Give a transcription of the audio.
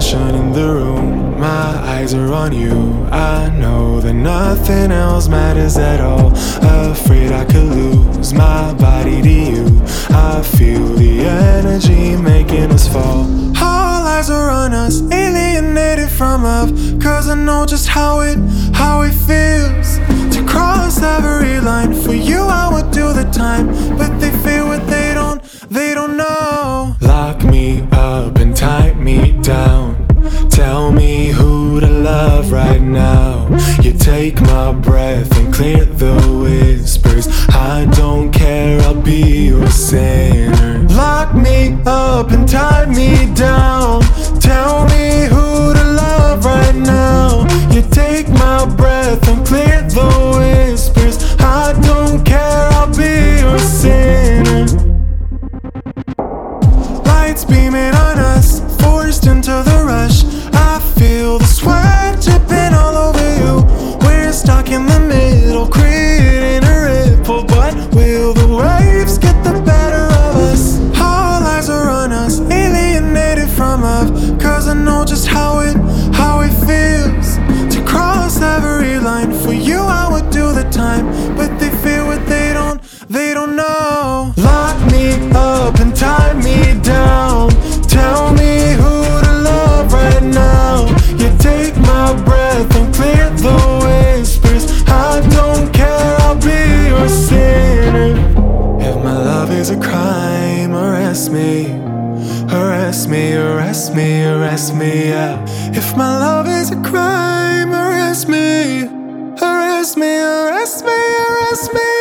tension in the room. My eyes are on you. I know that nothing else matters at all. Afraid I could lose my body to you. I feel the energy making us fall. All eyes are on us, alienated from love. Cause I know just how it feels to cross every line. For you I would do the time, but they fear what they don't know. Lock me up and tie me down. Tell me who to love right now. You take my breath and clear the whispers. I don't care, I'll be your sinner. Lock me up and tie me down. Tell me who to love right now. You take my breath and clear the whispers. I don't care, I'll be your sinner. Lights beaming on us, forced into the rush. I feel the sweat dripping all over you. We're stuck in the middle, creating a ripple. But will the waves get the better of us? All eyes are on us, alienated from love. Cause I know just how it feels to cross every line. For you I would do the time, but they fear what they don't know. Lock me up and tie me down. Tell me who to love right now. You take my breath and clear the whispers. I don't care, I'll be your sinner. If my love is a crime, arrest me. Arrest me, arrest me, arrest me, yeah. If my love is a crime, arrest me. Arrest me, arrest me, arrest me.